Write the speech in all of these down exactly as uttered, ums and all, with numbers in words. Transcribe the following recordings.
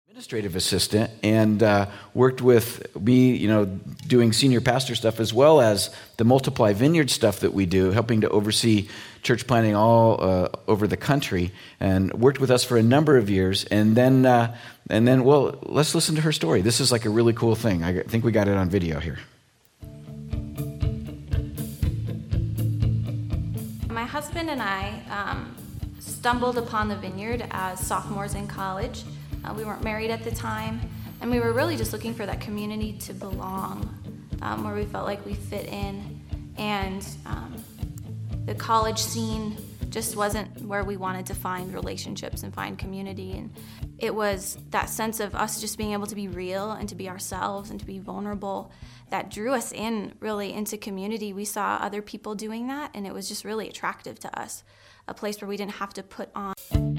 Administrative assistant, and uh, worked with me, you know, doing senior pastor stuff as well as the Multiply Vineyard stuff that we do, helping to oversee church planting all uh, over the country, and worked with us for a number of years. And then, uh, and then, well, let's listen to her story. This is like a really cool thing. I think we got it on video here. My husband and I um, stumbled upon the Vineyard as sophomores in college. Uh, we weren't married at the time, and we were really just looking for that community to belong, um, where we felt like we fit in. And um, the college scene just wasn't where we wanted to find relationships and find community. And it was that sense of us just being able to be real and to be ourselves and to be vulnerable that drew us in really into community. We saw other people doing that, and it was just really attractive to us, a place where we didn't have to put on.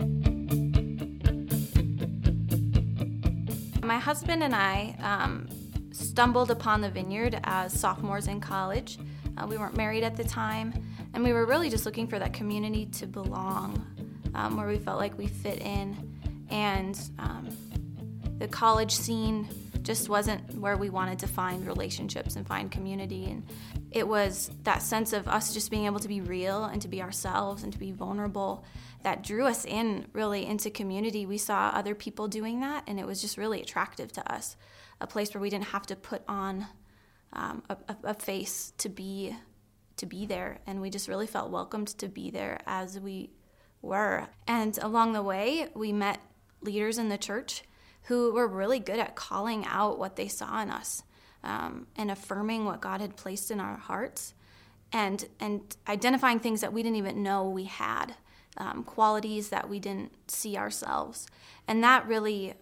My husband and I um, stumbled upon the Vineyard as sophomores in college. Uh, we weren't married at the time, and we were really just looking for that community to belong, um, where we felt like we fit in. And um, the college scene just wasn't where we wanted to find relationships and find community. And it was that sense of us just being able to be real and to be ourselves and to be vulnerable that drew us in really into community. We saw other people doing that, and it was just really attractive to us, a place where we didn't have to put on um, a, a face to be to be there, and we just really felt welcomed to be there as we were. And along the way, we met leaders in the church who were really good at calling out what they saw in us um, and affirming what God had placed in our hearts, and and identifying things that we didn't even know we had. Um, qualities that we didn't see ourselves. And that really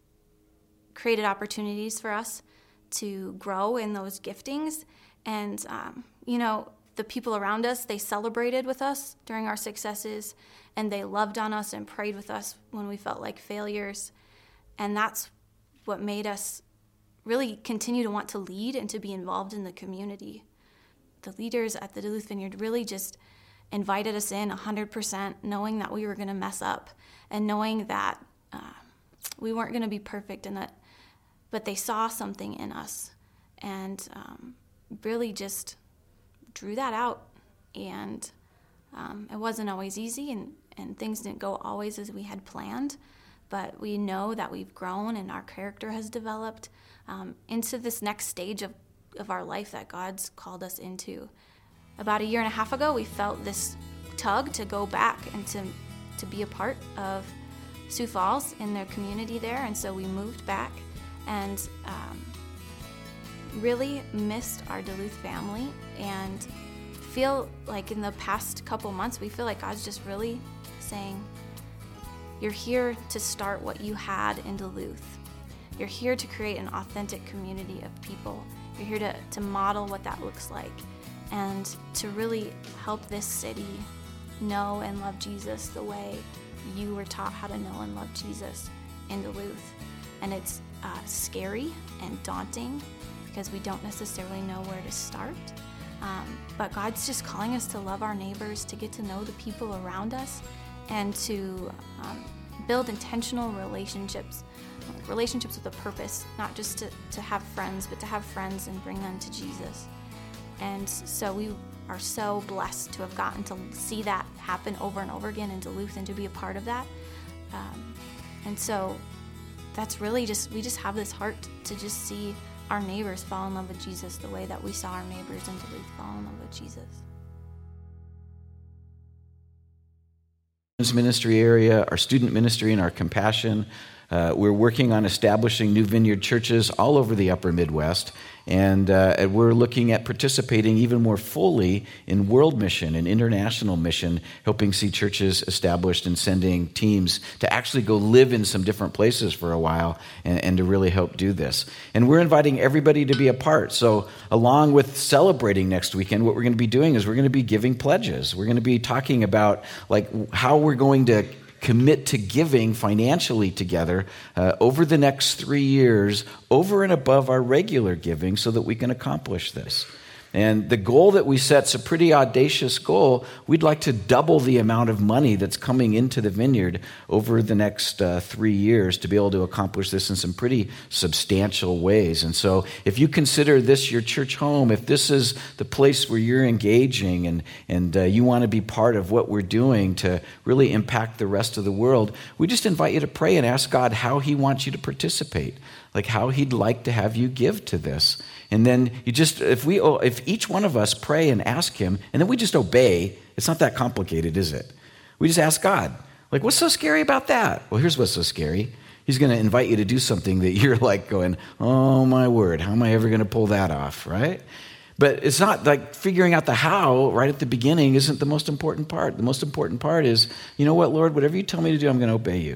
created opportunities for us to grow in those giftings. And, um, you know, the people around us, they celebrated with us during our successes, and they loved on us and prayed with us when we felt like failures. And that's what made us really continue to want to lead and to be involved in the community. The leaders at the Duluth Vineyard really just invited us in one hundred percent, knowing that we were going to mess up and knowing that uh, we weren't going to be perfect, and that, but they saw something in us and um, really just drew that out. And um, it wasn't always easy, and, and things didn't go always as we had planned, but we know that we've grown and our character has developed um, into this next stage of, of our life that God's called us into. About a year and a half ago, we felt this tug to go back and to to be a part of Sioux Falls in their community there, and so we moved back and um, really missed our Duluth family, and feel like in the past couple months, we feel like God's just really saying, you're here to start what you had in Duluth. You're here to create an authentic community of people. You're here to, to model what that looks like, and to really help this city know and love Jesus the way you were taught how to know and love Jesus in Duluth. And it's uh, scary and daunting because we don't necessarily know where to start. Um, but God's just calling us to love our neighbors, to get to know the people around us, and to um, build intentional relationships, relationships with a purpose, not just to, to have friends, but to have friends and bring them to Jesus. And so we are so blessed to have gotten to see that happen over and over again in Duluth and to be a part of that. Um, and so that's really just, we just have this heart to just see our neighbors fall in love with Jesus the way that we saw our neighbors in Duluth fall in love with Jesus. Ministry area, our student ministry, and our compassion. Uh, we're working on establishing new Vineyard churches all over the upper Midwest, and, uh, and we're looking at participating even more fully in world mission and international mission, helping see churches established and sending teams to actually go live in some different places for a while and, and to really help do this. And we're inviting everybody to be a part. So along with celebrating next weekend, what we're going to be doing is we're going to be giving pledges. We're going to be talking about like how we're going to commit to giving financially together uh, over the next three years, over and above our regular giving, so that we can accomplish this. And the goal that we set's a pretty audacious goal. We'd like to double the amount of money that's coming into the vineyard over the next uh, three years to be able to accomplish this in some pretty substantial ways. And so if you consider this your church home, if this is the place where you're engaging and, and uh, you want to be part of what we're doing to really impact the rest of the world, we just invite you to pray and ask God how he wants you to participate, like how he'd like to have you give to this. And then you just, if we, if each one of us pray and ask him, and then we just obey, it's not that complicated, is it? We just ask God, like, what's so scary about that? Well, here's what's so scary. He's going to invite you to do something that you're like going, oh my word, how am I ever going to pull that off, right? But it's not like figuring out the how right at the beginning isn't the most important part. The most important part is, you know what, Lord, whatever you tell me to do, I'm going to obey you.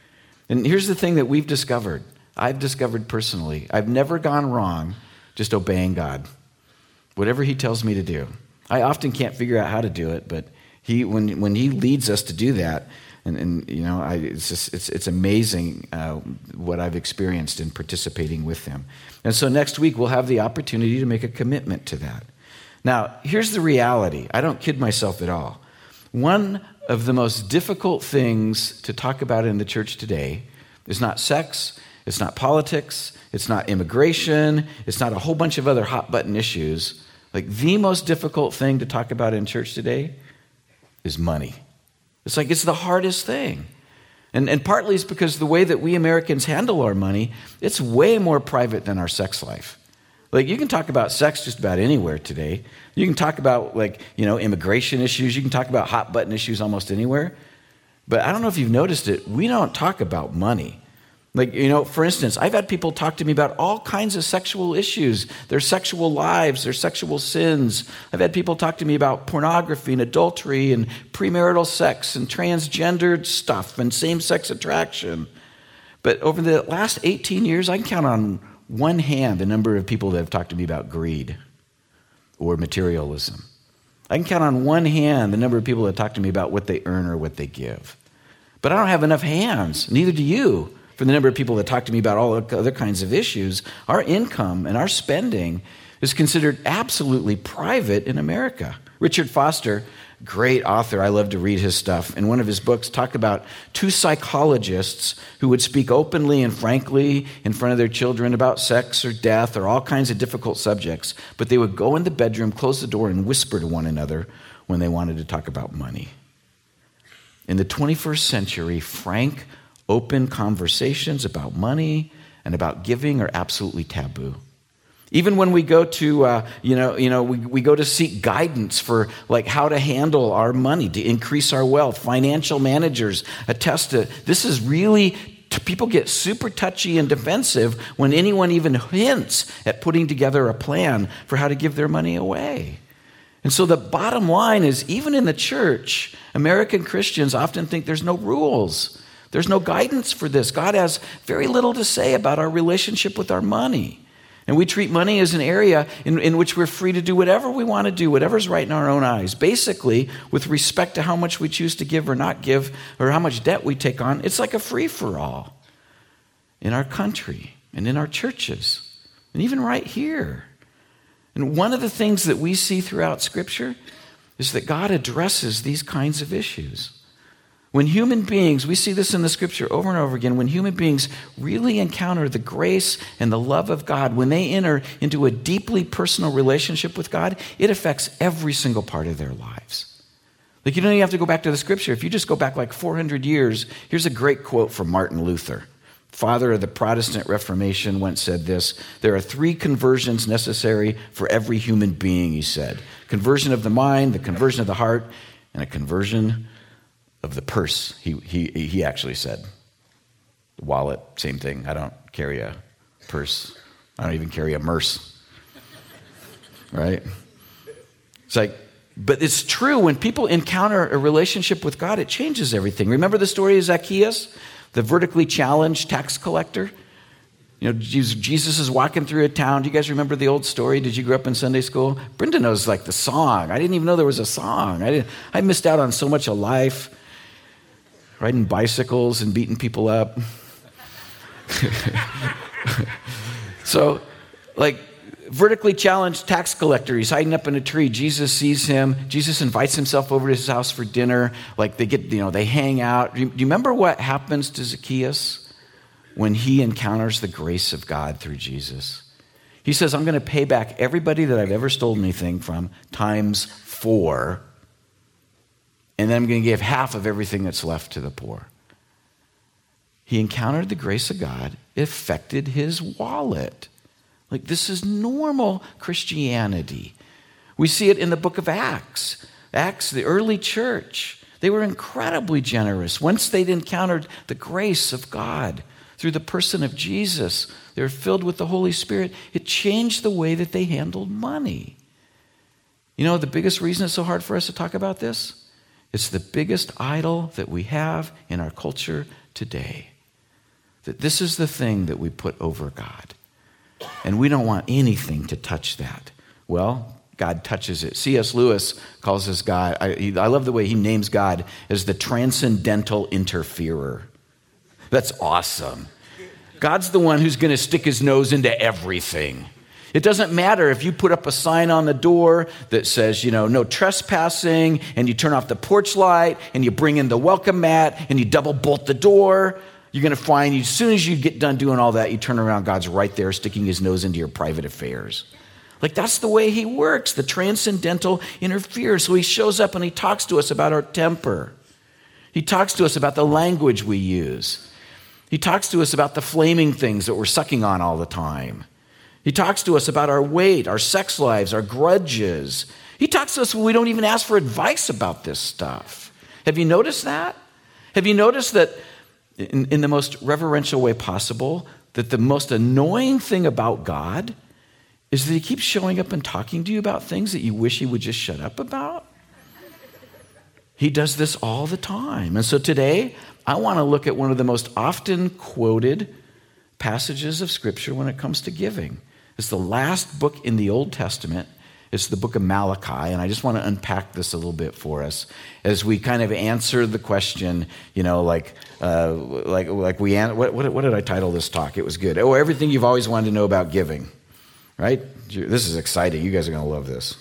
And here's the thing that we've discovered. I've discovered personally. I've never gone wrong just obeying God. Whatever he tells me to do. I often can't figure out how to do it, but he, when when he leads us to do that, and, and you know, I, it's just, it's it's amazing uh, what I've experienced in participating with him. And so next week we'll have the opportunity to make a commitment to that. Now, here's the reality. I don't kid myself at all. One of the most difficult things to talk about in the church today is not sex, it's not politics, it's not immigration, it's not a whole bunch of other hot button issues. Like the most difficult thing to talk about in church today is money. It's like it's the hardest thing. And, and partly it's because the way that we Americans handle our money, it's way more private than our sex life. Like you can talk about sex just about anywhere today. You can talk about like, you know, immigration issues. You can talk about hot button issues almost anywhere. But I don't know if you've noticed it. We don't talk about money. Like, you know, for instance, I've had people talk to me about all kinds of sexual issues, their sexual lives, their sexual sins. I've had people talk to me about pornography and adultery and premarital sex and transgendered stuff and same-sex attraction. But over the last eighteen years, I can count on one hand the number of people that have talked to me about greed or materialism. I can count on one hand the number of people that talk to me about what they earn or what they give. But I don't have enough hands, neither do you, for the number of people that talk to me about all other kinds of issues. Our income and our spending is considered absolutely private in America. Richard Foster, great author, I love to read his stuff, in one of his books talked about two psychologists who would speak openly and frankly in front of their children about sex or death or all kinds of difficult subjects, but they would go in the bedroom, close the door, and whisper to one another when they wanted to talk about money. In the twenty-first century, frank, open conversations about money and about giving are absolutely taboo. Even when we go to, uh, you know, you know, we, we go to seek guidance for like how to handle our money, to increase our wealth, financial managers attest to this is really, people get super touchy and defensive when anyone even hints at putting together a plan for how to give their money away. And so the bottom line is, even in the church, American Christians often think there's no rules. There's no guidance for this. God has very little to say about our relationship with our money. And we treat money as an area in, in which we're free to do whatever we want to do, whatever's right in our own eyes. Basically, with respect to how much we choose to give or not give, or how much debt we take on, it's like a free-for-all in our country and in our churches, and even right here. And one of the things that we see throughout Scripture is that God addresses these kinds of issues. When human beings, we see this in the Scripture over and over again, when human beings really encounter the grace and the love of God, when they enter into a deeply personal relationship with God, it affects every single part of their lives. Like, you don't even have to go back to the Scripture. If you just go back like four hundred years, here's a great quote from Martin Luther, father of the Protestant Reformation, once said this: "There are three conversions necessary for every human being," he said. Conversion of the mind, the conversion of the heart, and a conversion of the purse, he he he actually said. The wallet, same thing. I don't carry a purse. I don't even carry a merce. Right? It's like, but it's true, when people encounter a relationship with God, it changes everything. Remember the story of Zacchaeus, the vertically challenged tax collector? You know, Jesus is walking through a town. Do you guys remember the old story? Did you grow up in Sunday school? Brenda knows like the song. I didn't even know there was a song. I didn't. I missed out on so much of life. Riding bicycles and beating people up. So, like, vertically challenged tax collector. He's hiding up in a tree. Jesus sees him. Jesus invites himself over to his house for dinner. Like they get, you know, they hang out. Do you, do you remember what happens to Zacchaeus when he encounters the grace of God through Jesus? He says, I'm going to pay back everybody that I've ever stolen anything from times four. And then I'm going to give half of everything that's left to the poor. He encountered the grace of God. It affected his wallet. Like, this is normal Christianity. We see it in the book of Acts. Acts, the early church, they were incredibly generous. Once they'd encountered the grace of God through the person of Jesus, they were filled with the Holy Spirit. It changed the way that they handled money. You know, the biggest reason it's so hard for us to talk about this? It's the biggest idol that we have in our culture today. That this is the thing that we put over God. And we don't want anything to touch that. Well, God touches it. C S Lewis calls this God, I, he, I love the way he names God as the transcendental interferer. That's awesome. God's the one who's going to stick his nose into everything. It doesn't matter if you put up a sign on the door that says, you know, no trespassing, and you turn off the porch light, and you bring in the welcome mat, and you double bolt the door. You're going to find as soon as you get done doing all that, you turn around, God's right there sticking his nose into your private affairs. Like, that's the way he works, the transcendental interferer. So he shows up and he talks to us about our temper. He talks to us about the language we use. He talks to us about the flaming things that we're sucking on all the time. He talks to us about our weight, our sex lives, our grudges. He talks to us when we don't even ask for advice about this stuff. Have you noticed that? Have you noticed that in, in the most reverential way possible, that the most annoying thing about God is that he keeps showing up and talking to you about things that you wish he would just shut up about? He does this all the time. And so today, I want to look at one of the most often quoted passages of Scripture when it comes to giving. It's the last book in the Old Testament. It's the book of Malachi, and I just want to unpack this a little bit for us as we kind of answer the question, you know, like, uh, like, like we, what, what, what did I title this talk? It was good. Oh, everything you've always wanted to know about giving, right? This is exciting. You guys are going to love this.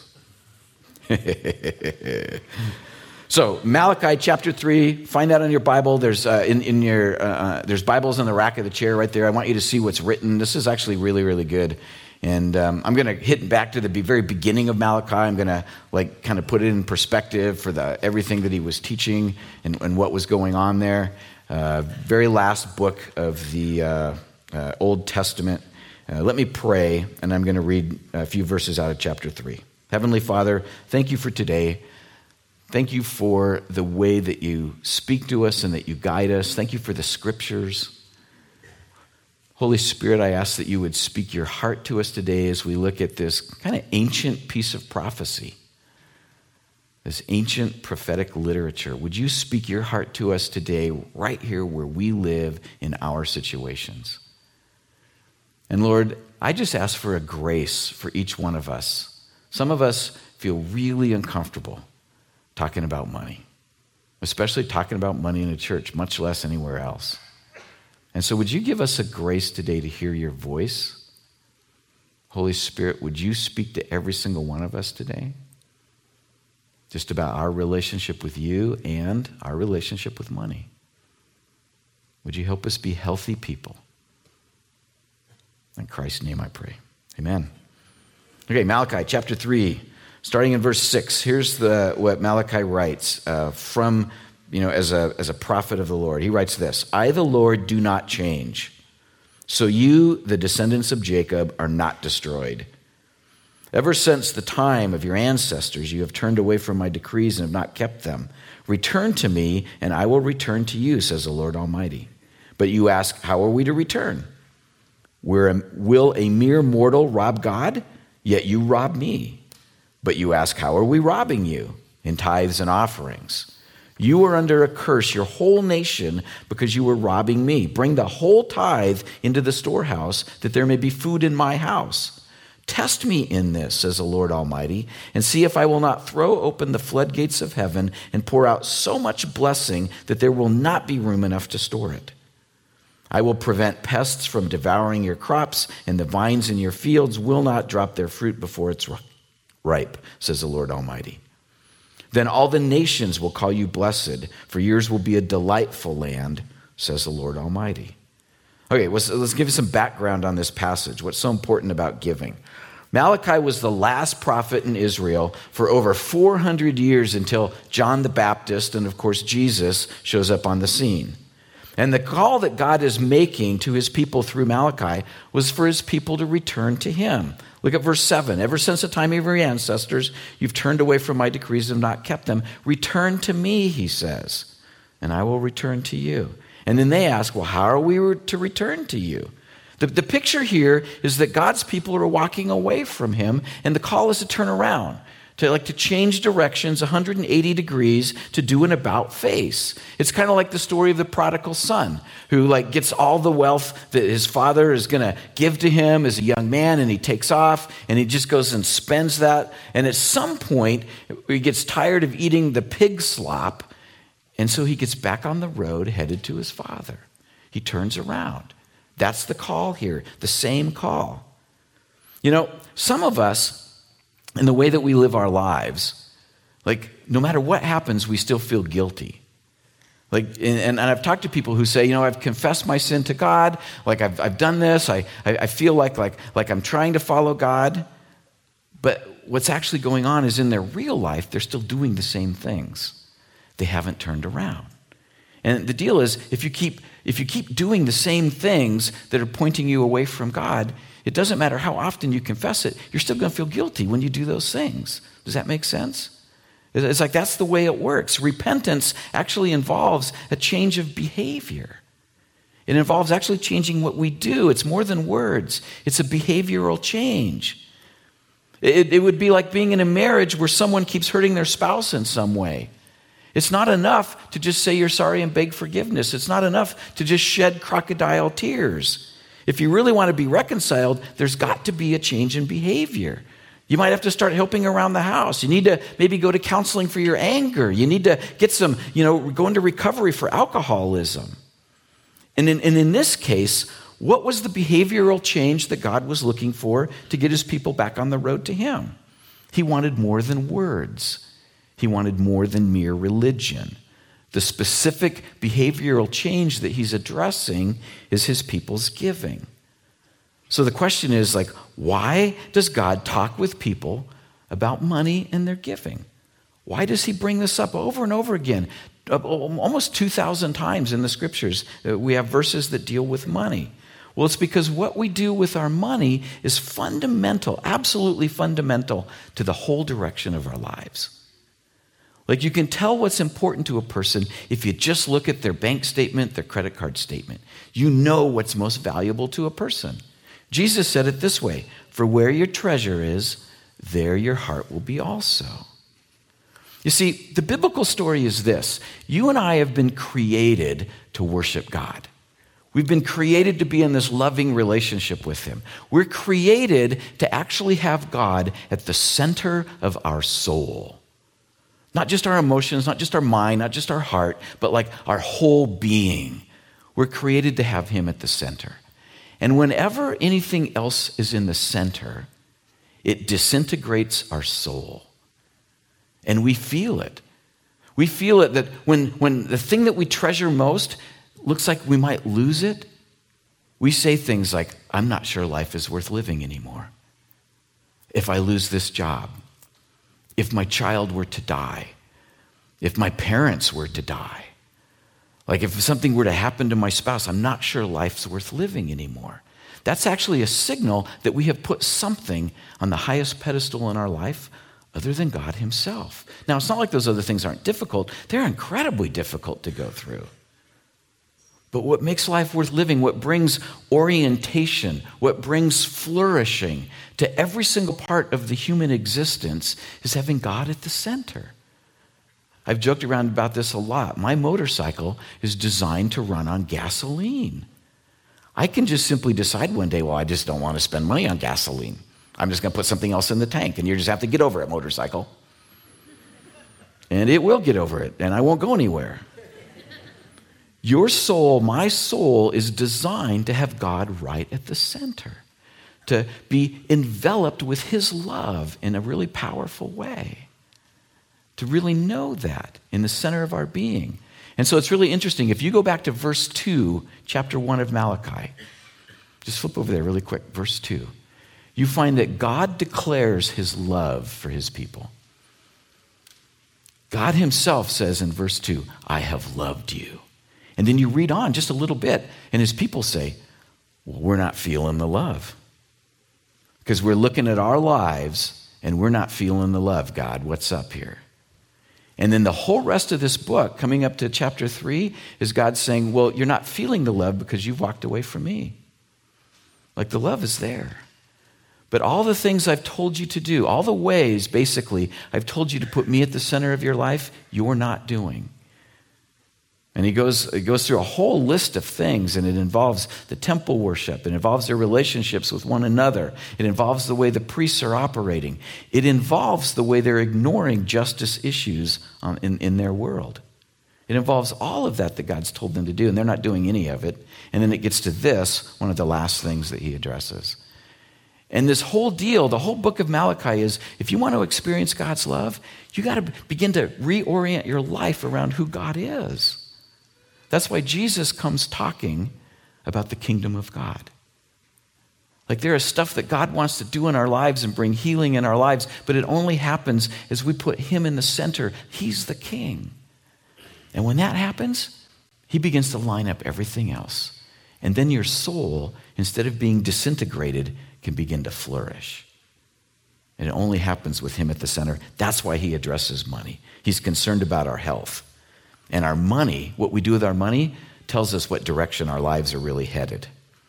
So Malachi chapter three, find that on your Bible. There's uh, in, in your uh, there's Bibles in the rack of the chair right there. I want you to see what's written. This is actually really, really good. And um, I'm going to hit back to the very beginning of Malachi. I'm going to like kind of put it in perspective for the everything that he was teaching and, and what was going on there. Uh, very last book of the uh, uh, Old Testament. Uh, let me pray, and I'm going to read a few verses out of chapter three. Heavenly Father, thank you for today. Thank you for the way that you speak to us and that you guide us. Thank you for the scriptures. Holy Spirit, I ask that you would speak your heart to us today as we look at this kind of ancient piece of prophecy, this ancient prophetic literature. Would you speak your heart to us today right here where we live in our situations? And Lord, I just ask for a grace for each one of us. Some of us feel really uncomfortable talking about money, especially talking about money in a church, much less anywhere else. And so would you give us a grace today to hear your voice? Holy Spirit, would you speak to every single one of us today? Just about our relationship with you and our relationship with money. Would you help us be healthy people? In Christ's name I pray. Amen. Okay, Malachi chapter three. Starting in verse six, here's the what Malachi writes uh, from, you know, as a as a prophet of the Lord. He writes this: I, the Lord, do not change. So you, the descendants of Jacob, are not destroyed. Ever since the time of your ancestors, you have turned away from my decrees and have not kept them. Return to me, and I will return to you, says the Lord Almighty. But you ask, how are we to return? Where will a mere mortal rob God? Yet you rob me. But you ask, how are we robbing you? In tithes and offerings. You are under a curse, your whole nation, because you were robbing me. Bring the whole tithe into the storehouse, that there may be food in my house. Test me in this, says the Lord Almighty, and see if I will not throw open the floodgates of heaven and pour out so much blessing that there will not be room enough to store it. I will prevent pests from devouring your crops, and the vines in your fields will not drop their fruit before it's ripe, says the Lord Almighty. Then all the nations will call you blessed, for yours will be a delightful land, says the Lord Almighty. Okay, let's, let's give you some background on this passage. What's so important about giving? Malachi was the last prophet in Israel for over four hundred years until John the Baptist and, of course, Jesus shows up on the scene. And the call that God is making to his people through Malachi was for his people to return to him. Look at verse seven. Ever since the time of your ancestors, you've turned away from my decrees and have not kept them. Return to me, he says, and I will return to you. And then they ask, well, how are we to return to you? The, the picture here is that God's people are walking away from him, and the call is to turn around, to like to change directions one hundred eighty degrees, to do an about face. It's kind of like the story of the prodigal son who like gets all the wealth that his father is going to give to him as a young man, and he takes off and he just goes and spends that. And at some point, he gets tired of eating the pig slop, and so he gets back on the road headed to his father. He turns around. That's the call here, the same call. You know, some of us, in the way that we live our lives, like no matter what happens, we still feel guilty. Like, and, and I've talked to people who say, you know, I've confessed my sin to God. Like I've I've done this. I I, I feel like like like I'm trying to follow God, but what's actually going on is in their real life, they're still doing the same things. They haven't turned around. And the deal is, if you keep if you keep doing the same things that are pointing you away from God, it doesn't matter how often you confess it, you're still going to feel guilty when you do those things. Does that make sense? It's like that's the way it works. Repentance actually involves a change of behavior. It involves actually changing what we do. It's more than words. It's a behavioral change. It, it would be like being in a marriage where someone keeps hurting their spouse in some way. It's not enough to just say you're sorry and beg forgiveness. It's not enough to just shed crocodile tears. If you really want to be reconciled, there's got to be a change in behavior. You might have to start helping around the house. You need to maybe go to counseling for your anger. You need to get some, you know, go into recovery for alcoholism. And in, and in this case, what was the behavioral change that God was looking for to get his people back on the road to him? He wanted more than words. He wanted more than mere religion. The specific behavioral change that he's addressing is his people's giving. So the question is, like, why does God talk with people about money and their giving? Why does he bring this up over and over again? Almost two thousand times in the scriptures, we have verses that deal with money. Well, it's because what we do with our money is fundamental, absolutely fundamental to the whole direction of our lives. Like you can tell what's important to a person if you just look at their bank statement, their credit card statement. You know what's most valuable to a person. Jesus said it this way, for where your treasure is, there your heart will be also. You see, the biblical story is this. You and I have been created to worship God. We've been created to be in this loving relationship with him. We're created to actually have God at the center of our soul. Not just our emotions, not just our mind, not just our heart, but like our whole being. We're created to have him at the center. And whenever anything else is in the center, it disintegrates our soul. And we feel it. We feel it that when, when the thing that we treasure most looks like we might lose it, we say things like, I'm not sure life is worth living anymore. If I lose this job, if my child were to die, if my parents were to die, like if something were to happen to my spouse, I'm not sure life's worth living anymore. That's actually a signal that we have put something on the highest pedestal in our life other than God himself. Now, it's not like those other things aren't difficult. They're incredibly difficult to go through. But what makes life worth living, what brings orientation, what brings flourishing to every single part of the human existence is having God at the center. I've joked around about this a lot. My motorcycle is designed to run on gasoline. I can just simply decide one day, well, I just don't want to spend money on gasoline. I'm just going to put something else in the tank, and you just have to get over it, motorcycle. And it will get over it, and I won't go anywhere. Your soul, my soul, is designed to have God right at the center, to be enveloped with his love in a really powerful way, to really know that in the center of our being. And so it's really interesting. If you go back to verse two, chapter one of Malachi, just flip over there really quick, verse two, you find that God declares his love for his people. God himself says in verse two, I have loved you. And then you read on just a little bit, and his people say, well, we're not feeling the love. Because we're looking at our lives, and we're not feeling the love, God. What's up here? And then the whole rest of this book, coming up to chapter three, is God saying, well, you're not feeling the love because you've walked away from me. Like the love is there. But all the things I've told you to do, all the ways, basically, I've told you to put me at the center of your life, you're not doing. And he goes, he goes through a whole list of things, and it involves the temple worship. It involves their relationships with one another. It involves the way the priests are operating. It involves the way they're ignoring justice issues um, in, in their world. It involves all of that that God's told them to do, and they're not doing any of it. And then it gets to this, one of the last things that he addresses. And this whole deal, the whole book of Malachi is, if you want to experience God's love, you got to begin to reorient your life around who God is. That's why Jesus comes talking about the kingdom of God. Like there is stuff that God wants to do in our lives and bring healing in our lives, but it only happens as we put him in the center. He's the king. And when that happens, he begins to line up everything else. And then your soul, instead of being disintegrated, can begin to flourish. And it only happens with him at the center. That's why he addresses money. He's concerned about our health. And our money, what we do with our money, tells us what direction our lives are really headed.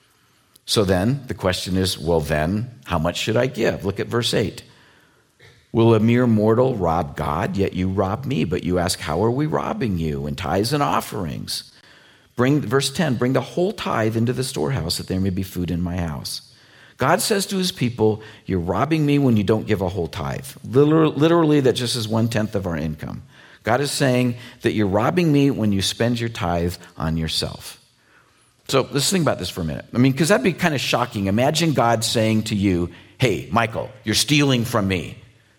So then, the question is, well then, how much should I give? Look at verse eight. Will a mere mortal rob God? Yet you rob me. But you ask, how are we robbing you? In tithes and offerings. Bring, verse ten, bring the whole tithe into the storehouse, that there may be food in my house. God says to his people, you're robbing me when you don't give a whole tithe. Literally, literally that just is one-tenth of our income. God is saying that you're robbing me when you spend your tithe on yourself. So let's think about this for a minute. I mean, because that'd be kind of shocking. Imagine God saying to you, hey, Michael, you're stealing from me.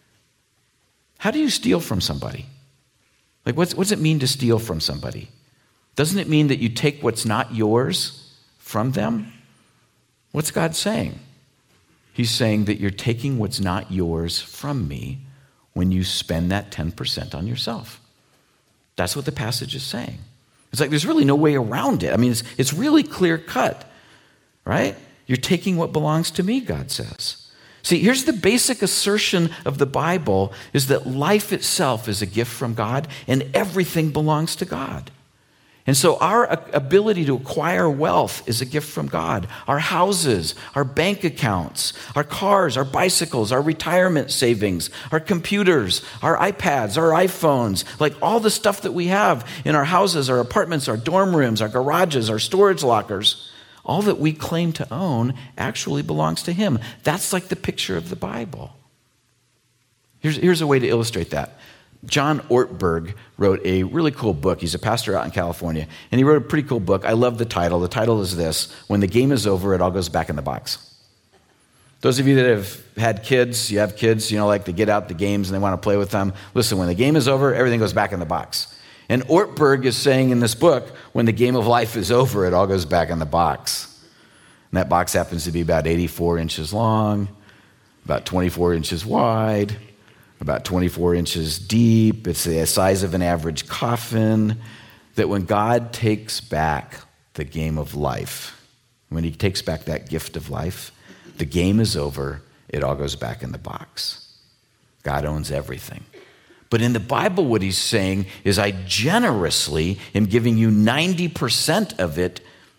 How do you steal from somebody? Like, what's, what does it mean to steal from somebody? Doesn't it mean that you take what's not yours from them? What's God saying? He's saying that you're taking what's not yours from me when you spend that ten percent on yourself. That's what the passage is saying. It's like there's really no way around it. I mean, it's, it's really clear cut, right? You're taking what belongs to me, God says. See, here's the basic assertion of the Bible, is that life itself is a gift from God and everything belongs to God. And so our ability to acquire wealth is a gift from God. Our houses, our bank accounts, our cars, our bicycles, our retirement savings, our computers, our iPads, our iPhones, like all the stuff that we have in our houses, our apartments, our dorm rooms, our garages, our storage lockers, all that we claim to own actually belongs to him. That's like the picture of the Bible. Here's, here's a way to illustrate that. John Ortberg wrote a really cool book. He's a pastor out in California, and he wrote a pretty cool book. I love the title. The title is this: When the Game is Over, It All Goes Back in the Box. Those of you that have had kids, you have kids, you know, like they get out the games and they want to play with them. Listen, when the game is over, everything goes back in the box. And Ortberg is saying in this book, when the game of life is over, it all goes back in the box. And that box happens to be about eighty-four inches long, about twenty-four inches wide, about twenty-four inches deep. It's the size of an average coffin. That when God takes back the game of life, when he takes back that gift of life, the game is over. It all goes back in the box. God owns everything. But in the Bible, what he's saying is, I generously am giving you ninety percent of it,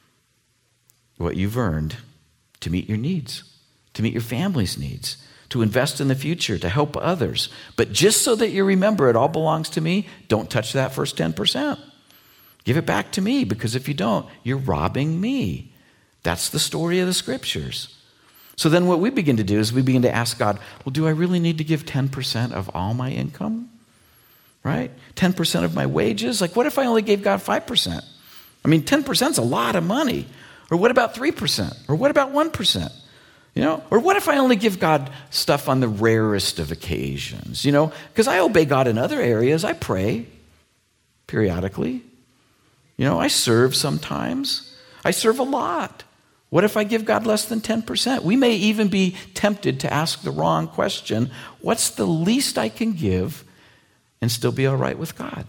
what you've earned, to meet your needs, to meet your family's needs, to invest in the future, to help others. But just so that you remember it all belongs to me, don't touch that first ten percent. Give it back to me, because if you don't, you're robbing me. That's the story of the scriptures. So then what we begin to do is we begin to ask God, well, do I really need to give ten percent of all my income? Right? ten percent of my wages? Like, what if I only gave God five percent? I mean, ten percent is a lot of money. Or what about three percent? Or what about one percent? You know, or what if I only give God stuff on the rarest of occasions? You know, because I obey God in other areas. I pray periodically. You know, I serve sometimes. I serve a lot. What if I give God less than ten percent? We may even be tempted to ask the wrong question. What's the least I can give and still be all right with God?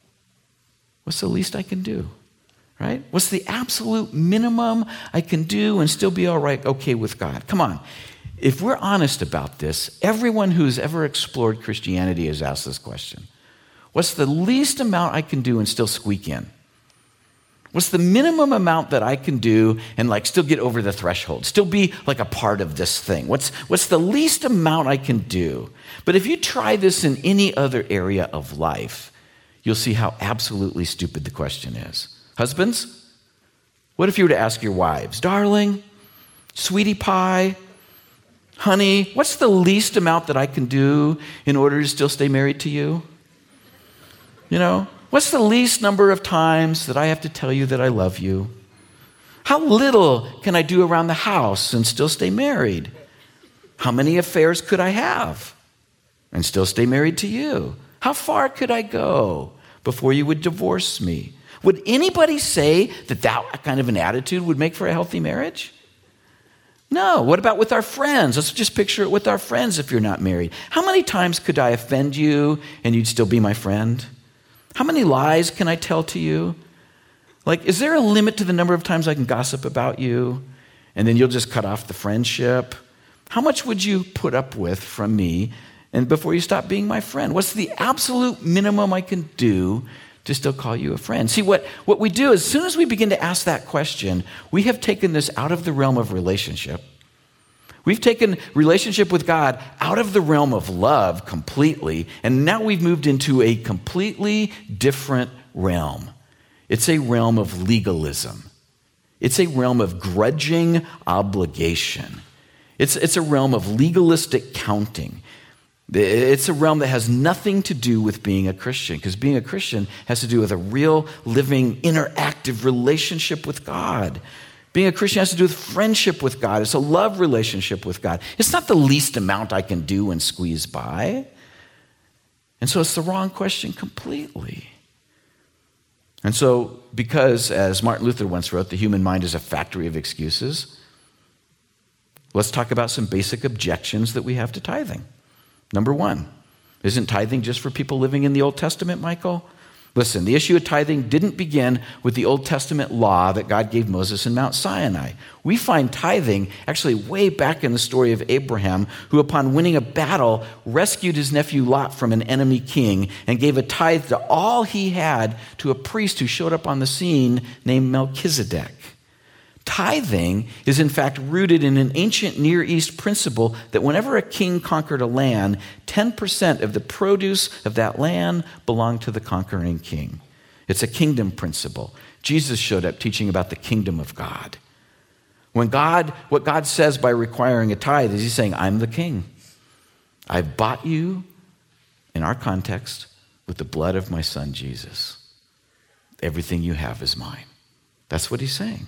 What's the least I can do? Right? What's the absolute minimum I can do and still be all right, okay with God? Come on. If we're honest about this, everyone who's ever explored Christianity has asked this question. What's the least amount I can do and still squeak in? What's the minimum amount that I can do and like still get over the threshold, still be like a part of this thing? What's, what's the least amount I can do? But if you try this in any other area of life, you'll see how absolutely stupid the question is. Husbands, what if you were to ask your wives, darling, sweetie pie, honey, what's the least amount that I can do in order to still stay married to you? You know, what's the least number of times that I have to tell you that I love you? How little can I do around the house and still stay married? How many affairs could I have and still stay married to you? How far could I go before you would divorce me? Would anybody say that that kind of an attitude would make for a healthy marriage? No. What about with our friends? Let's just picture it with our friends if you're not married. How many times could I offend you and you'd still be my friend? How many lies can I tell to you? Like, is there a limit to the number of times I can gossip about you and then you'll just cut off the friendship? How much would you put up with from me and before you stop being my friend? What's the absolute minimum I can do to still call you a friend? See, what, what we do, as soon as we begin to ask that question, we have taken this out of the realm of relationship. We've taken relationship with God out of the realm of love completely, and now we've moved into a completely different realm. It's a realm of legalism. It's a realm of grudging obligation. It's, it's a realm of legalistic counting. It's a realm that has nothing to do with being a Christian, because being a Christian has to do with a real, living, interactive relationship with God. Being a Christian has to do with friendship with God. It's a love relationship with God. It's not the least amount I can do and squeeze by. And so it's the wrong question completely. And so, because, as Martin Luther once wrote, the human mind is a factory of excuses, let's talk about some basic objections that we have to tithing. Number one, isn't tithing just for people living in the Old Testament, Michael? Listen, the issue of tithing didn't begin with the Old Testament law that God gave Moses in Mount Sinai. We find tithing actually way back in the story of Abraham, who upon winning a battle rescued his nephew Lot from an enemy king and gave a tithe to all he had to a priest who showed up on the scene named Melchizedek. Tithing is in fact rooted in an ancient Near East principle that whenever a king conquered a land, ten percent of the produce of that land belonged to the conquering king. It's a kingdom principle. Jesus showed up teaching about the kingdom of God. When God, what God says by requiring a tithe is he's saying, I'm the king. I've bought you, in our context, with the blood of my son Jesus. Everything you have is mine. That's what he's saying.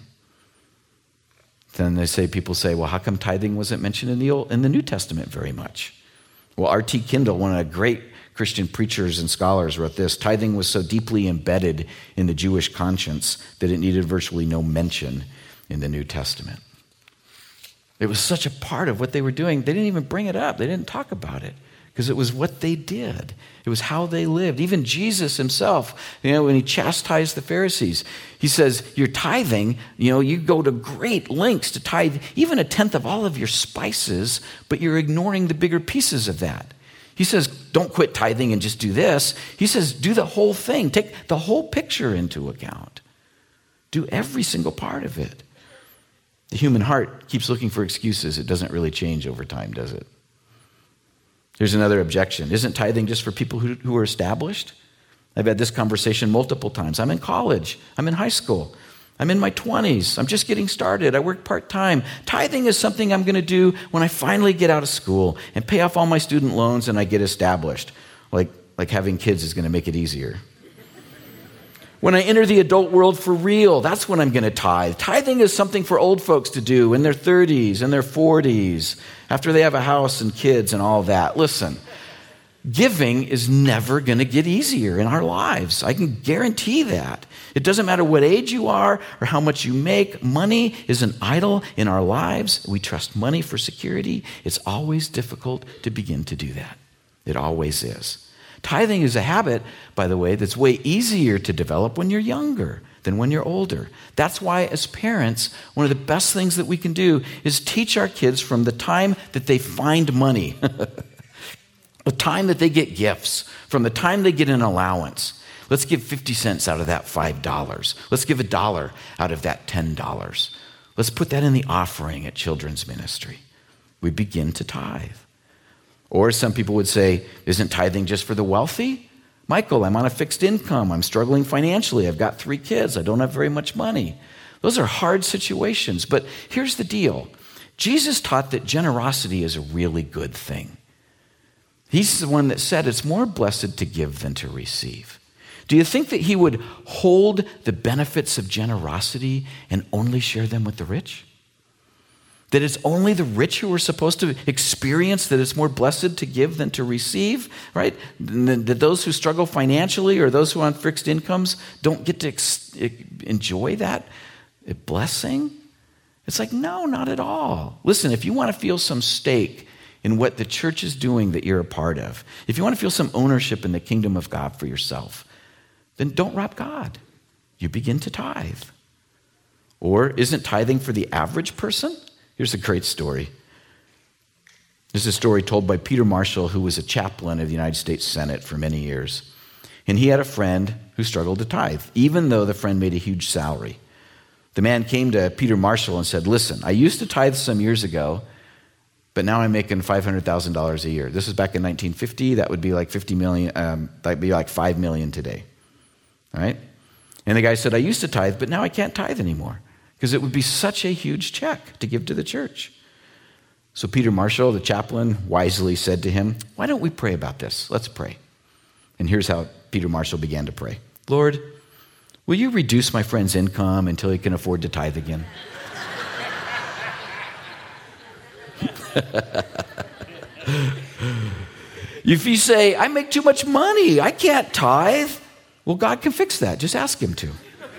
Then they say, people say, well, how come tithing wasn't mentioned in the Old, in the New Testament very much? Well, R T Kendall, one of the great Christian preachers and scholars, wrote this: tithing was so deeply embedded in the Jewish conscience that it needed virtually no mention in the New Testament. It was such a part of what they were doing, they didn't even bring it up. They didn't talk about it because it was what they did. It was how they lived. Even Jesus himself, you know, when he chastised the Pharisees, he says, you're tithing, you know, you go to great lengths to tithe even a tenth of all of your spices, but you're ignoring the bigger pieces of that. He says, don't quit tithing and just do this. He says, do the whole thing. Take the whole picture into account. Do every single part of it. The human heart keeps looking for excuses. It doesn't really change over time, does it? Here's another objection. Isn't tithing just for people who, who are established? I've had this conversation multiple times. I'm in college. I'm in high school. I'm in my twenties. I'm just getting started. I work part-time. Tithing is something I'm going to do when I finally get out of school and pay off all my student loans and I get established. Like, like having kids is going to make it easier. When I enter the adult world for real, that's when I'm going to tithe. Tithing is something for old folks to do in their thirties and their forties, after they have a house and kids and all that. Listen, giving is never going to get easier in our lives. I can guarantee that. It doesn't matter what age you are or how much you make. Money is an idol in our lives. We trust money for security. It's always difficult to begin to do that. It always is. Tithing is a habit, by the way, that's way easier to develop when you're younger than when you're older. That's why, as parents, one of the best things that we can do is teach our kids from the time that they find money, the time that they get gifts, from the time they get an allowance. Let's give fifty cents out of that five dollars. Let's give a dollar out of that ten dollars. Let's put that in the offering at children's ministry. We begin to tithe. Or some people would say, isn't tithing just for the wealthy? Michael, I'm on a fixed income. I'm struggling financially. I've got three kids. I don't have very much money. Those are hard situations. But here's the deal. Jesus taught that generosity is a really good thing. He's the one that said it's more blessed to give than to receive. Do you think that he would hold the benefits of generosity and only share them with the rich? That it's only the rich who are supposed to experience that it's more blessed to give than to receive, right? That those who struggle financially or those who are on fixed incomes don't get to ex- enjoy that blessing? It's like, no, not at all. Listen, if you want to feel some stake in what the church is doing that you're a part of, if you want to feel some ownership in the kingdom of God for yourself, then don't rob God. You begin to tithe. Or isn't tithing for the average person? Here's a great story. This is a story told by Peter Marshall, who was a chaplain of the United States Senate for many years. And he had a friend who struggled to tithe, even though the friend made a huge salary. The man came to Peter Marshall and said, listen, I used to tithe some years ago, but now I'm making five hundred thousand dollars a year. This was back in nineteen fifty. That would be like fifty million, um, that'd be like five million today. All right? And the guy said, I used to tithe, but now I can't tithe anymore, because it would be such a huge check to give to the church. So Peter Marshall, the chaplain, wisely said to him, why don't we pray about this? Let's pray. And here's how Peter Marshall began to pray. Lord, will you reduce my friend's income until he can afford to tithe again? If you say, I make too much money, I can't tithe, well, God can fix that. Just ask him to.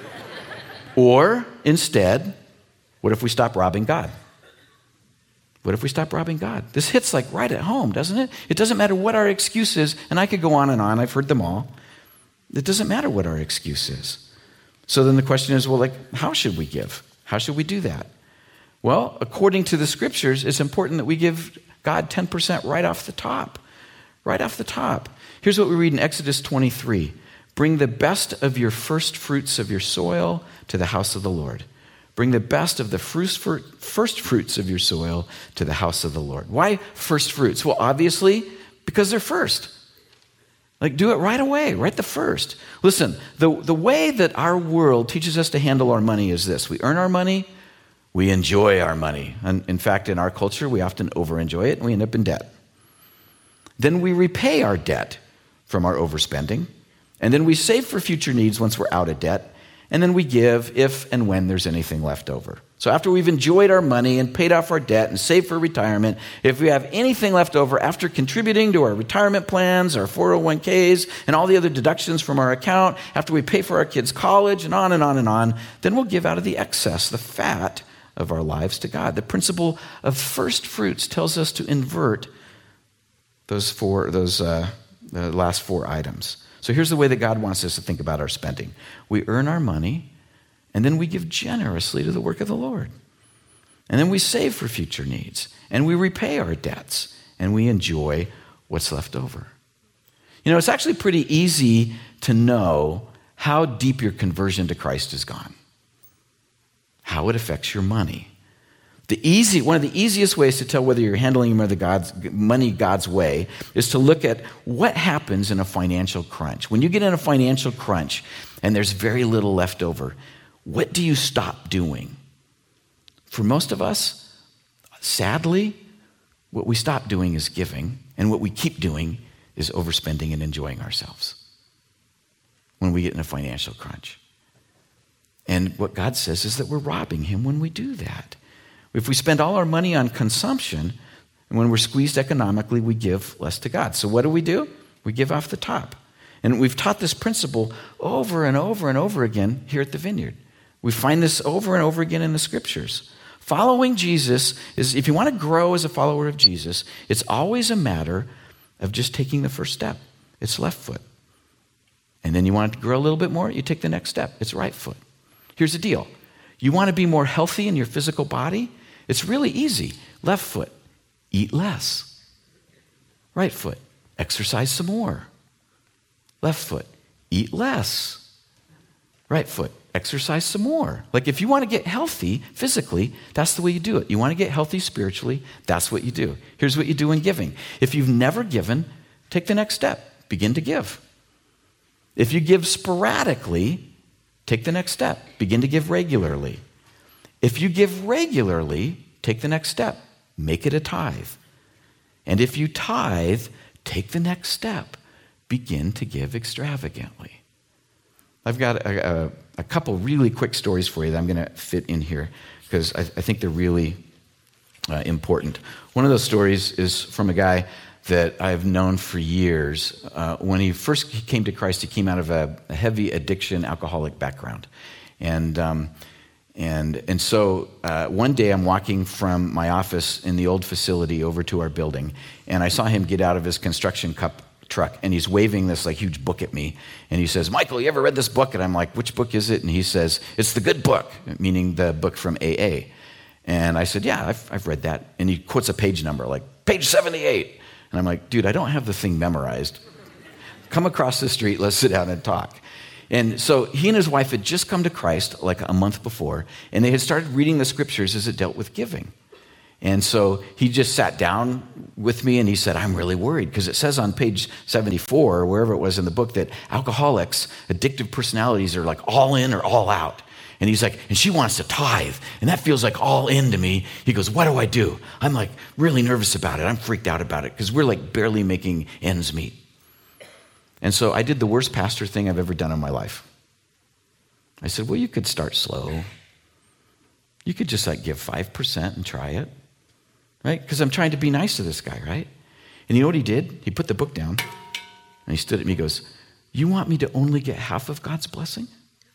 Or instead, what if we stop robbing God? What if we stop robbing God? This hits like right at home, doesn't it? It doesn't matter what our excuse is, and I could go on and on. I've heard them all. It doesn't matter what our excuse is. So then the question is, well, like, how should we give? How should we do that? Well, according to the scriptures, it's important that we give God ten percent right off the top. Right off the top. Here's what we read in Exodus twenty-three. Bring the best of your first fruits of your soil to the house of the Lord. Bring the best of the first fruits of your soil to the house of the Lord. Why first fruits? Well, obviously, because they're first. Like, do it right away, right the first. Listen, the, the way that our world teaches us to handle our money is this. We earn our money, we enjoy our money. And in fact, in our culture, we often over-enjoy it, and we end up in debt. Then we repay our debt from our overspending. And then we save for future needs once we're out of debt. And then we give if and when there's anything left over. So after we've enjoyed our money and paid off our debt and saved for retirement, if we have anything left over after contributing to our retirement plans, our four oh one k's, and all the other deductions from our account, after we pay for our kids' college and on and on and on, then we'll give out of the excess, the fat of our lives to God. The principle of first fruits tells us to invert those four, those uh, the last four items. So here's the way that God wants us to think about our spending. We earn our money, and then we give generously to the work of the Lord. And then we save for future needs, and we repay our debts, and we enjoy what's left over. You know, it's actually pretty easy to know how deep your conversion to Christ has gone, how it affects your money. The easy, one of the easiest ways to tell whether you're handling your money God's, money God's way is to look at what happens in a financial crunch. When you get in a financial crunch and there's very little left over, what do you stop doing? For most of us, sadly, what we stop doing is giving, and what we keep doing is overspending and enjoying ourselves when we get in a financial crunch. And what God says is that we're robbing him when we do that. If we spend all our money on consumption, and when we're squeezed economically, we give less to God. So what do we do? We give off the top. And we've taught this principle over and over and over again here at the Vineyard. We find this over and over again in the scriptures. Following Jesus is, if you want to grow as a follower of Jesus, it's always a matter of just taking the first step. It's left foot. And then you want it to grow a little bit more, you take the next step. It's right foot. Here's the deal. You want to be more healthy in your physical body? It's really easy. Left foot, eat less. Right foot, exercise some more. Left foot, eat less. Right foot, exercise some more. Like if you want to get healthy physically, that's the way you do it. You want to get healthy spiritually, that's what you do. Here's what you do in giving. If you've never given, take the next step. Begin to give. If you give sporadically, take the next step. Begin to give regularly. If you give regularly, take the next step. Make it a tithe. And if you tithe, take the next step. Begin to give extravagantly. I've got a, a, a couple really quick stories for you that I'm going to fit in here because I, I think they're really uh, important. One of those stories is from a guy that I've known for years. Uh, when he first came to Christ, he came out of a, a heavy addiction, alcoholic background. And um, and and so uh, one day I'm walking from my office in the old facility over to our building, and I saw him get out of his construction cup truck, and he's waving this like huge book at me, and he says, "Michael, you ever read this book?" And I'm like, "Which book is it?" And he says, "It's the good book," meaning the book from A A. And I said, "Yeah, I've, I've read that." And he quotes a page number, like page seventy-eight. And I'm like, "Dude, I don't have the thing memorized. Come across the street, let's sit down and talk." And so he and his wife had just come to Christ like a month before, and they had started reading the scriptures as it dealt with giving. And so he just sat down with me and he said, "I'm really worried because it says on page seventy-four, or wherever it was in the book, that alcoholics, addictive personalities are like all in or all out." And he's like, "And she wants to tithe, and that feels like all in to me." He goes, "What do I do?" I'm like really nervous about it. I'm freaked out about it because we're like barely making ends meet. And so I did the worst pastor thing I've ever done in my life. I said, "Well, you could start slow. You could just like give five percent and try it." Right? Because I'm trying to be nice to this guy, right? And you know what he did? He put the book down and he stood at me and goes, "You want me to only get half of God's blessing?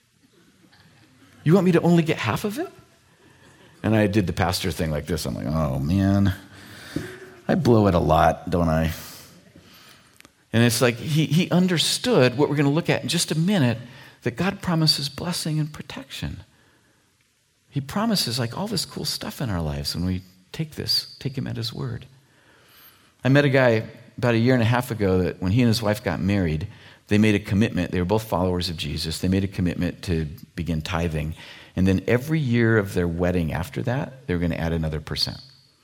You want me to only get half of it?" And I did the pastor thing like this. I'm like, "Oh man, I blow it a lot, don't I?" And it's like he, he understood what we're going to look at in just a minute, that God promises blessing and protection. He promises like all this cool stuff in our lives when we take this, take him at his word. I met a guy about a year and a half ago that when he and his wife got married, they made a commitment. They were both followers of Jesus. They made a commitment to begin tithing. And then every year of their wedding after that, they were going to add another percent.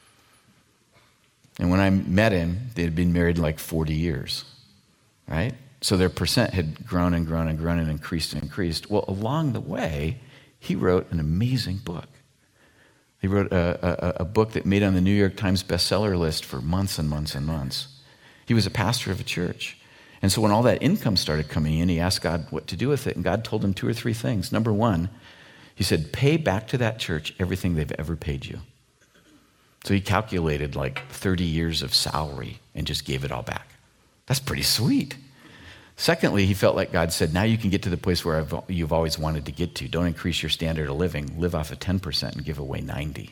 And when I met him, they had been married like forty years, right? So their percent had grown and grown and grown and increased and increased. Well, along the way, he wrote an amazing book. He wrote a, a, a book that made on the New York Times bestseller list for months and months and months. He was a pastor of a church. And so when all that income started coming in, he asked God what to do with it. And God told him two or three things. Number one, he said, "Pay back to that church everything they've ever paid you." So he calculated like thirty years of salary and just gave it all back. That's pretty sweet. Secondly, he felt like God said, "Now you can get to the place where I've, you've always wanted to get to. Don't increase your standard of living. Live off of ten percent and give away ninety.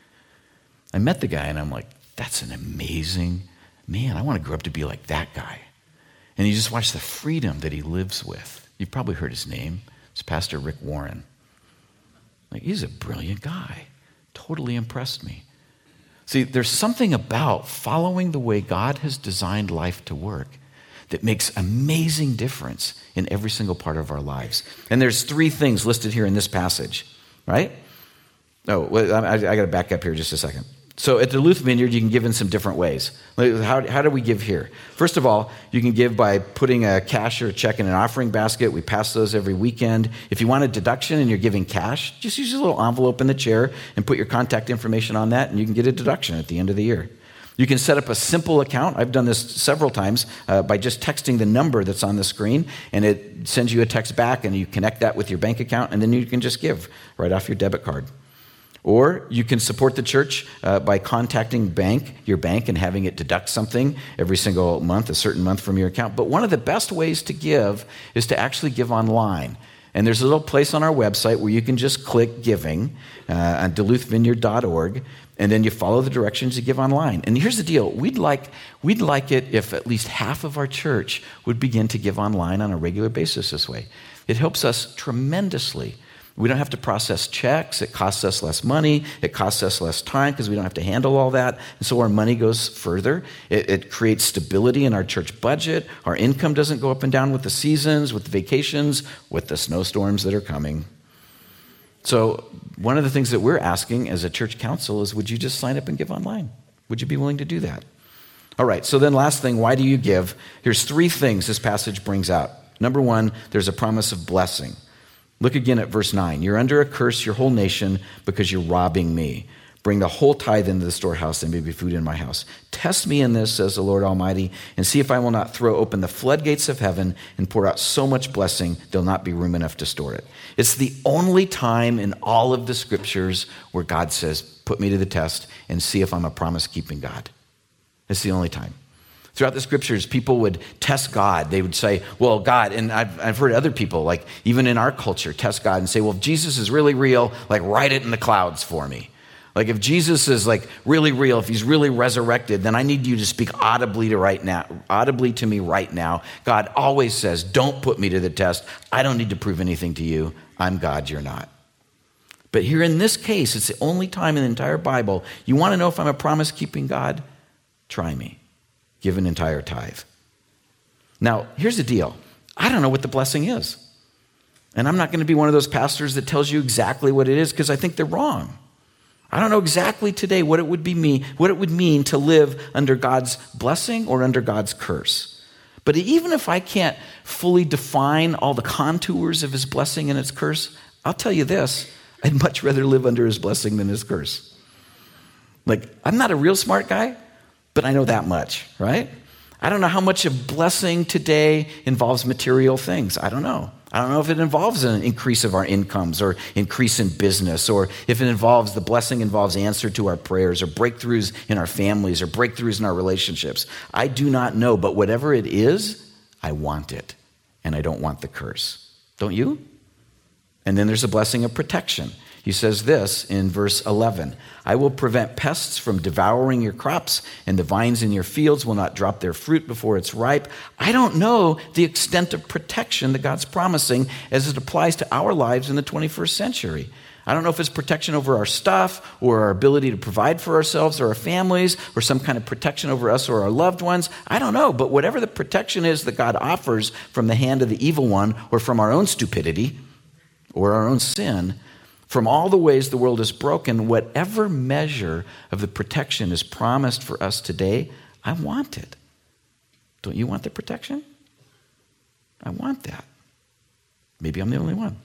I met the guy and I'm like, that's an amazing man. I want to grow up to be like that guy. And you just watch the freedom that he lives with. You've probably heard his name. It's Pastor Rick Warren. Like, he's a brilliant guy. Totally impressed me. See, there's something about following the way God has designed life to work that makes amazing difference in every single part of our lives. And there's three things listed here in this passage, right? Oh, well, I, I got to back up here just a second. So at Duluth Vineyard, you can give in some different ways. How, how do we give here? First of all, you can give by putting a cash or a check in an offering basket. We pass those every weekend. If you want a deduction and you're giving cash, just use a little envelope in the chair and put your contact information on that, and you can get a deduction at the end of the year. You can set up a simple account. I've done this several times uh, by just texting the number that's on the screen, and it sends you a text back, and you connect that with your bank account, and then you can just give right off your debit card. Or you can support the church uh, by contacting bank, your bank, and having it deduct something every single month, a certain month from your account. But one of the best ways to give is to actually give online. And there's a little place on our website where you can just click giving uh, on duluth vineyard dot org, and then you follow the directions to give online. And here's the deal. We'd like, we'd like it if at least half of our church would begin to give online on a regular basis this way. It helps us tremendously. We don't have to process checks. It costs us less money. It costs us less time because we don't have to handle all that. And so our money goes further. It, it creates stability in our church budget. Our income doesn't go up and down with the seasons, with the vacations, with the snowstorms that are coming. So one of the things that we're asking as a church council is, would you just sign up and give online? Would you be willing to do that? All right, so then last thing, why do you give? Here's three things this passage brings out. Number one, there's a promise of blessing. Look again at verse nine. You're under a curse, your whole nation, because you're robbing me. Bring the whole tithe into the storehouse, and may be food in my house. Test me in this, says the Lord Almighty, and see if I will not throw open the floodgates of heaven and pour out so much blessing, there'll not be room enough to store it. It's the only time in all of the scriptures where God says, put me to the test and see if I'm a promise-keeping God. It's the only time. Throughout the scriptures, people would test God. They would say, well, God, and I've, I've heard other people, like even in our culture, test God and say, well, if Jesus is really real, like write it in the clouds for me. Like if Jesus is like really real, if he's really resurrected, then I need you to speak audibly to right now, audibly to me right now. God always says, don't put me to the test. I don't need to prove anything to you. I'm God, you're not. But here in this case, it's the only time in the entire Bible, you want to know if I'm a promise-keeping God? Try me. Give an entire tithe. Now, here's the deal. I don't know what the blessing is. And I'm not going to be one of those pastors that tells you exactly what it is because I think they're wrong. I don't know exactly today what it would be me, what it would mean to live under God's blessing or under God's curse. But even if I can't fully define all the contours of his blessing and his curse, I'll tell you this, I'd much rather live under his blessing than his curse. Like, I'm not a real smart guy, but I know that much, right? I don't know how much of blessing today involves material things. I don't know. I don't know if it involves an increase of our incomes or increase in business, or if it involves, the blessing involves answer to our prayers or breakthroughs in our families or breakthroughs in our relationships. I do not know, but whatever it is, I want it, and I don't want the curse. Don't you? And then there's a blessing of protection. He says this in verse eleven, I will prevent pests from devouring your crops, and the vines in your fields will not drop their fruit before it's ripe. I don't know the extent of protection that God's promising as it applies to our lives in the twenty-first century. I don't know if it's protection over our stuff or our ability to provide for ourselves or our families or some kind of protection over us or our loved ones. I don't know, but whatever the protection is that God offers from the hand of the evil one or from our own stupidity or our own sin, from all the ways the world is broken, whatever measure of the protection is promised for us today, I want it. Don't you want the protection? I want that. Maybe I'm the only one.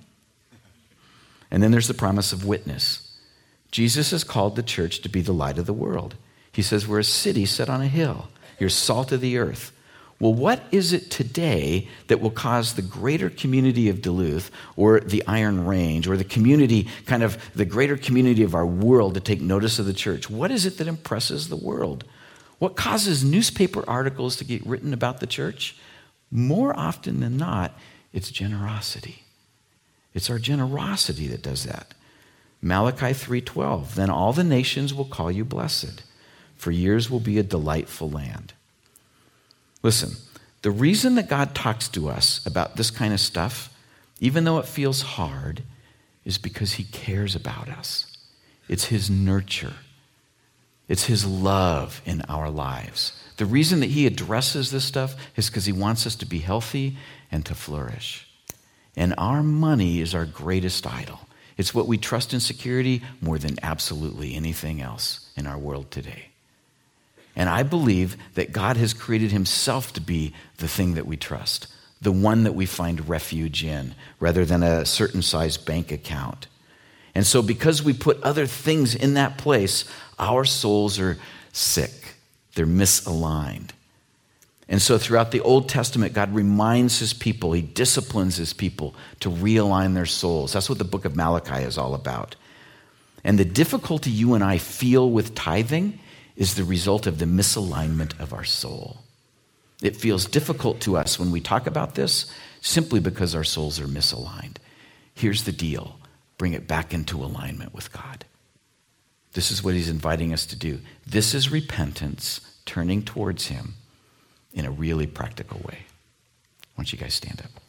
And then there's the promise of witness. Jesus has called the church to be the light of the world. He says we're a city set on a hill. You're salt of the earth. Well, what is it today that will cause the greater community of Duluth or the Iron Range or the community, kind of the greater community of our world to take notice of the church? What is it that impresses the world? What causes newspaper articles to get written about the church? More often than not, it's generosity. It's our generosity that does that. Malachi three twelve, then all the nations will call you blessed, for yours will be a delightful land. Listen, the reason that God talks to us about this kind of stuff, even though it feels hard, is because he cares about us. It's his nurture. It's his love in our lives. The reason that he addresses this stuff is because he wants us to be healthy and to flourish. And our money is our greatest idol. It's what we trust in security more than absolutely anything else in our world today. And I believe that God has created himself to be the thing that we trust, the one that we find refuge in, rather than a certain size bank account. And so because we put other things in that place, our souls are sick They're misaligned. And so throughout the Old Testament, God reminds his people, he disciplines his people to realign their souls. That's what the book of Malachi is all about. And the difficulty you and I feel with tithing is the result of the misalignment of our soul. It feels difficult to us when we talk about this simply because our souls are misaligned. Here's the deal. Bring it back into alignment with God. This is what he's inviting us to do. This is repentance, turning towards him in a really practical way. Why don't you guys stand up?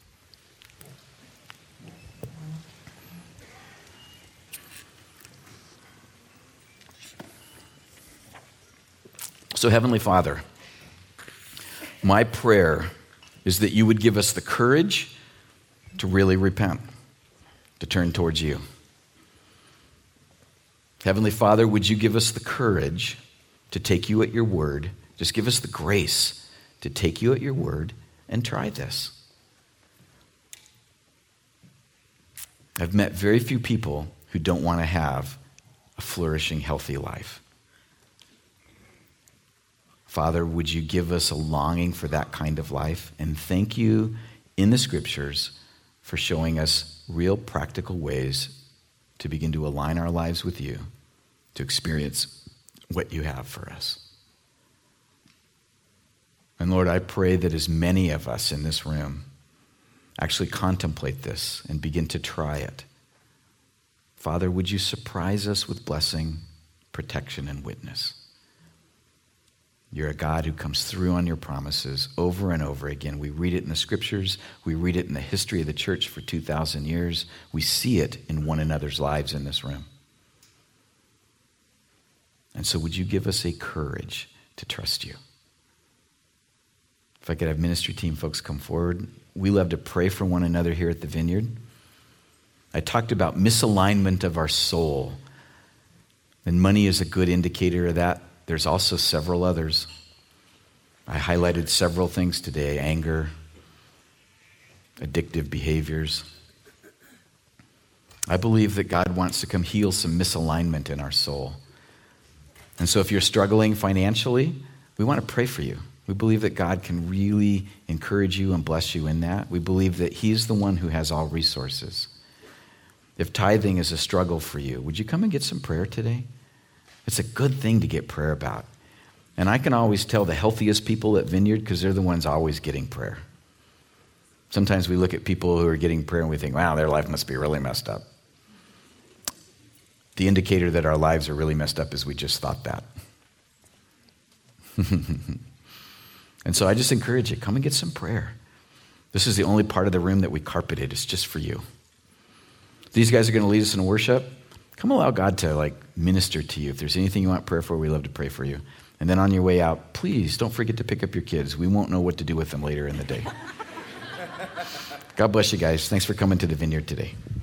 So, Heavenly Father, my prayer is that you would give us the courage to really repent, to turn towards you. Heavenly Father, would you give us the courage to take you at your word? Just give us the grace to take you at your word and try this. I've met very few people who don't want to have a flourishing, healthy life. Father, would you give us a longing for that kind of life? And thank you in the scriptures for showing us real practical ways to begin to align our lives with you, to experience what you have for us. And Lord, I pray that as many of us in this room actually contemplate this and begin to try it. Father, would you surprise us with blessing, protection, and witness? You're a God who comes through on your promises over and over again. We read it in the scriptures. We read it in the history of the church for two thousand years. We see it in one another's lives in this room. And so would you give us a courage to trust you? If I could have ministry team folks come forward. We love to pray for one another here at the Vineyard. I talked about misalignment of our soul. And money is a good indicator of that. There's also several others. I highlighted several things today: anger, addictive behaviors. I believe that God wants to come heal some misalignment in our soul. And so if you're struggling financially, we want to pray for you. We believe that God can really encourage you and bless you in that. We believe that he's the one who has all resources. If tithing is a struggle for you, would you come and get some prayer today? It's a good thing to get prayer about. And I can always tell the healthiest people at Vineyard because they're the ones always getting prayer. Sometimes we look at people who are getting prayer and we think, wow, their life must be really messed up. The indicator that our lives are really messed up is we just thought that. And so I just encourage you, come and get some prayer. This is the only part of the room that we carpeted. It's just for you. These guys are going to lead us in worship. Come allow God to like minister to you. If there's anything you want prayer for, we love to pray for you. And then on your way out, please don't forget to pick up your kids. We won't know what to do with them later in the day. God bless you guys. Thanks for coming to the Vineyard today.